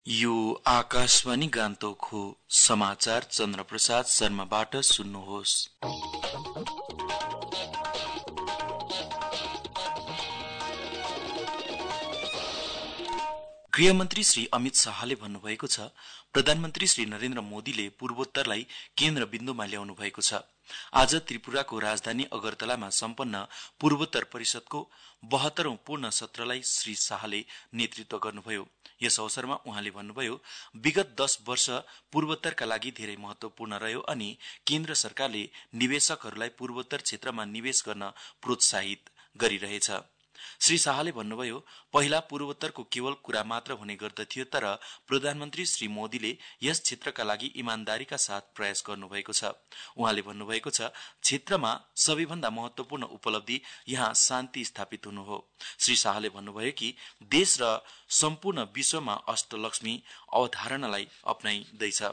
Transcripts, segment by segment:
यो आकाशवाणी गान्तोक हो। समाचार चन्द्रप्रसाद शर्माबाट सुन्नुहोस्। गृहमन्त्री श्री अमित शाहले भन्नुभएको छ, प्रधानमन्त्री श्री नरेन्द्र मोदीले पूर्वोत्तरलाई केन्द्रबिन्दुमा ल्याउनु भएको छ। आज त्रिपुराको राजधानी अगरतलामा सम्पन्न पूर्वोत्तर परिषदको 72औं पूर्ण सत्रलाई श्री शाहले नेतृत्व गर्नुभयो। यस अवसरमा उहाँले भन्नुभयो, विगत 10 वर्ष पूर्वोत्तरका लागि धेरै महत्वपूर्ण रह्यो अनि केन्द्र सरकारले निवेशकहरूलाई पूर्वोत्तर क्षेत्रमा निवेश गर्न प्रोत्साहित गरिरहेछ। श्री शाहले भन्नुभयो, पहिला पूर्वोत्तरको केवल कुरा मात्र हुने गर्दथ्यो, तर प्रधानमन्त्री श्री मोदीले यस क्षेत्रका लागि इमानदारीका साथ प्रयास गर्नुभएको छ। उहाँले भन्नुभएको छ, क्षेत्रमा सबैभन्दा महत्वपूर्ण उपलब्धि यहाँ शान्ति स्थापित हुनु हो। श्री शाहले भन्नुभयो कि देश र सम्पूर्ण विश्वमा अष्टलक्ष्मी अवधारणालाई अपनाइदैछ।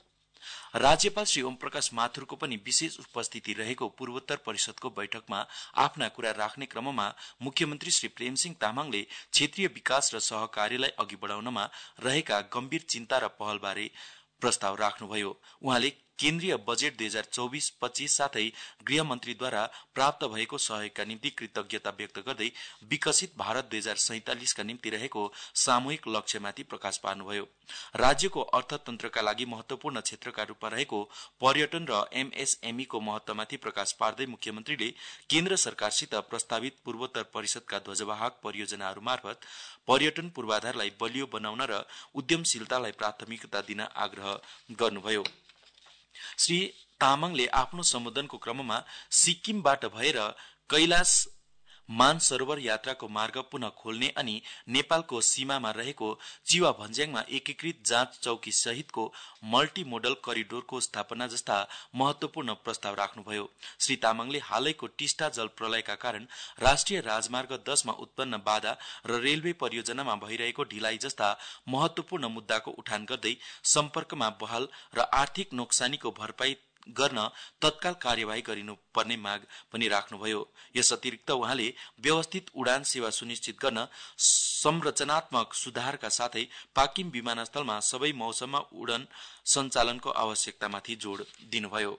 राज्यपाल श्री ओमप्रकाश माथुरको पनि विशेष उपस्थिति रहेको पूर्वोत्तर परिषदको बैठकमा आफ्ना कुरा राख्ने क्रममा मुख्यमन्त्री श्री प्रेमसिंह तामाङले क्षेत्रीय विकास र सहकार्यलाई अघि बढाउनमा रहेका गम्भीर चिन्ता र पहलबारे प्रस्ताव राख्नुभयो। उहाँले केन्द्रीय बजेट 2024-25 साथै गृहमन्त्रीद्वारा प्राप्त भएको सहयोगका निम्ति कृतज्ञता व्यक्त गर्दै विकसित भारत 2047 का निम्ति रहेको सामूहिक लक्ष्यमाथि प्रकाश पार्नुभयो। राज्यको अर्थतन्त्रका लागि महत्वपूर्ण क्षेत्रका रूपमा रहेको पर्यटन र एमएसएमई को महत्वमाथि प्रकाश पार्दै मुख्यमन्त्रीले केन्द्र सरकारसित प्रस्तावित पूर्वोत्तर परिषदका ध्वजवाहक परियोजनाहरू मार्फत पर्यटन पूर्वाधारलाई बलियो बनाउन र उद्यमशीलतालाई प्राथमिकता दिन आग्रह गर्नुभयो। श्री तामाङले आफ्नो सम्बोधनको क्रममा सिक्किमबाट भएर कैलाश मानसरोवर यात्राको मार्ग पुनः खोल्ने अनि नेपालको सीमामा रहेको चिवा भन्ज्याङमा एकीकृत जाँच चौकी सहितको मल्टी मोडल करिडोरको स्थापना जस्ता महत्वपूर्ण प्रस्ताव राख्नुभयो। श्री तामाङले हालैको टिस्टा जल प्रलयका कारण राष्ट्रिय राजमार्ग 10 मा उत्पन्न बाधा र रेलवे परियोजनामा भइरहेको ढिलाइ जस्ता महत्वपूर्ण मुद्दाको उठान गर्दै सम्पर्कमा बहाल र आर्थिक नोक्सानीको भरपाई गर्न तत्काल कार्यवाही गरिनुपर्ने माग पनि राख्नुभयो। यस अतिरिक्त उहाँले व्यवस्थित उडान सेवा सुनिश्चित गर्न संरचनात्मक सुधारका साथै पाकिम विमानस्थलमा सबै मौसममा उडान सञ्चालनको आवश्यकतामाथि जोड़ दिनुभयो।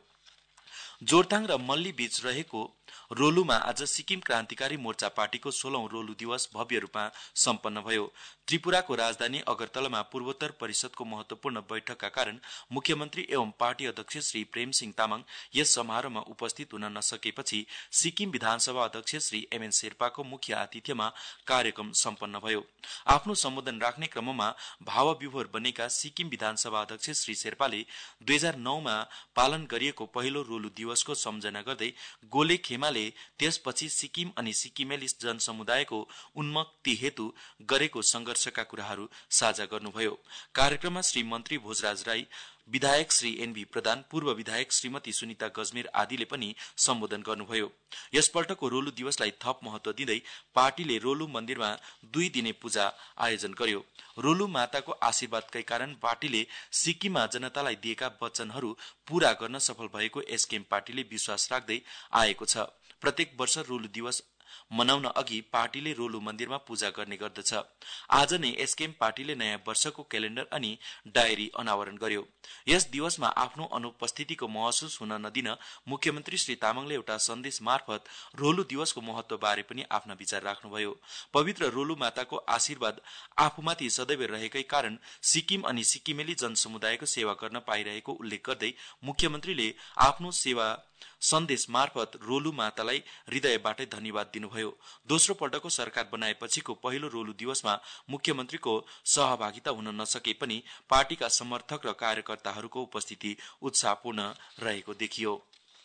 जोरथाङ र मल्ली बीच रहेको रोलुमा आज सिक्किम क्रान्तिकारी मोर्चा पार्टीको 16औं रोलु दिवस भव्य रूपमा सम्पन्न भयो। त्रिपुराको राजधानी अगरतलामा पूर्वोत्तर परिषदको महत्वपूर्ण बैठकका कारण मुख्यमन्त्री एवं पार्टी अध्यक्ष श्री प्रेमसिंह तामाङ यस समारोहमा उपस्थित हुन नसकेपछि सिक्किम विधानसभा अध्यक्ष श्री एमएन शेर्पाको मुख्य आतिथ्यमा कार्यक्रम सम्पन्न भयो। आफ्नो सम्बोधन राख्ने क्रममा भावविभोर बनेका सिक्किम विधानसभा अध्यक्ष श्री शेर्पाले 2009 मा पालन गरिएको पहिलो रोलु दिवसको सम्झना गर्दै गोले खेमाले त्यसपछि सिक्किम अनि सिक्किमेली जनसमुदायको उन्मुक्ति हेतु गरेको संघर्षका कुराहरू साझा गर्नुभयो। कार्यक्रममा श्री मन्त्री भोजराज राई, विधायक श्री एनबी प्रधान, पूर्व विधायक श्रीमती सुनिता गजमेर आदिले पनि सम्बोधन गर्नुभयो। यसपल्टको रोलु दिवसलाई थप महत्व दिँदै पार्टीले रोलु मन्दिरमा 2 दिने पूजा आयोजन गर्यो। रोलु माताको आशीर्वादकै कारण पार्टीले सिक्किममा जनतालाई दिएका वचनहरू पूरा गर्न सफल भएको एसकेएम पार्टीले विश्वास राख्दै आएको छ। प्रत्येक वर्ष रोलु दिवस मनाउन अघि पार्टीले रोलु मन्दिरमा पूजा गर्ने गर्दछ। आज नै एसकेएम पार्टीले नयाँ वर्षको क्यालेण्डर अनि डायरी अनावरण गर्यो। यस दिवसमा आफ्नो अनुपस्थितिको महसुस हुन नदिन मुख्यमन्त्री श्री तामाङले एउटा सन्देश मार्फत रोलु दिवसको महत्वबारे पनि आफ्ना विचार राख्नुभयो। पवित्र रोलु माताको आशीर्वाद आफूमाथि सदैव रहेकै कारण सिक्किम अनि सिक्किमेली जनसमुदायको सेवा गर्न पाइरहेको उल्लेख गर्दै मुख्यमन्त्रीले आफ्नो सेवा सन्देश मार्फत रोलु मातालाई हृदयबाटै धन्यवाद दिनुभयो। दोस्रो पल्टको सरकार बनाएपछिको पहिलो रोलु दिवसमा मुख्यमन्त्रीको सहभागिता हुन नसके पनि पार्टीका समर्थक र कार्यकर्ताहरूको उपस्थिति उत्साहपूर्ण रहेको देखियो।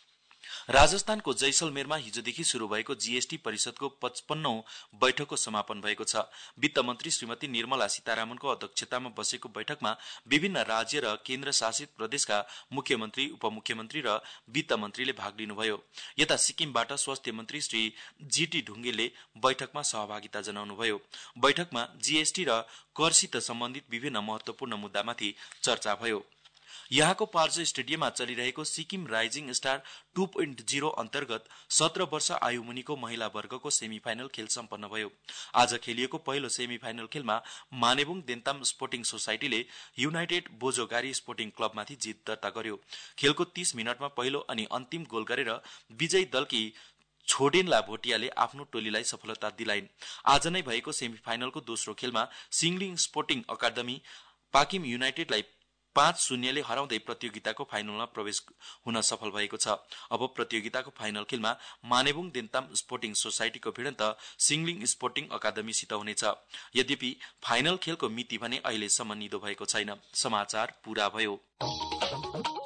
राजस्थानको जैसलमेरमा हिजोदेखि शुरू भएको जीएसटी परिषदको 55औं बैठकको समापन भएको छ। वित्त मन्त्री श्रीमती निर्मला सीतारामनको अध्यक्षतामा बसेको बैठकमा विभिन्न राज्य र केन्द्र शासित प्रदेशका मुख्यमन्त्री, उपमुख्यमन्त्री र वित्त मन्त्रीले भाग लिनुभयो। यता सिक्किमबाट स्वास्थ्य मन्त्री श्री जीटी ढुङ्गेलले बैठकमा सहभागिता जनाउनुभयो। बैठकमा जीएसटी र करसित सम्बन्धित विभिन्न महत्वपूर्ण मुद्दामाथि चर्चा भयो। यहाँको पार्जो स्टेडियममा चलिरहेको सिक्किम राइजिङ स्टार 2.0 अन्तर्गत 17 वर्ष आयु मुनिको महिला वर्गको सेमिफाइनल खेल सम्पन्न भयो। आज खेलिएको पहिलो सेमिफाइनल खेलमा मानेबुङ देन्ताम स्पोर्टिङ सोसाइटीले युनाइटेड बोजोगारी स्पोर्टिङ क्लबमाथि जित दर्ता गर्यो। खेलको 30 मिनटमा पहिलो अनि अन्तिम गोल गरेर विजयी दलकी छोडेनला भोटियाले आफ्नो टोलीलाई सफलता दिलाइन्। आज नै भएको सेमिफाइनलको दोस्रो खेलमा सिङलिङ स्पोर्टिङ अकादमी पाकिम युनाइटेडलाई 5-0 ले हराउँदै प्रतियोगिताको फाइनलमा प्रवेश हुन सफल भएको छ। अब प्रतियोगिताको फाइनल खेलमा मानेबुङ देन्ताम स्पोर्टिङ सोसाइटीको भिडन्त सिङलिङ स्पोर्टिङ अकादमीसित हुनेछ। यद्यपि फाइनल खेलको मिति भने अहिलेसम्म निधो भएको छैन। समाचार पूरा भयो।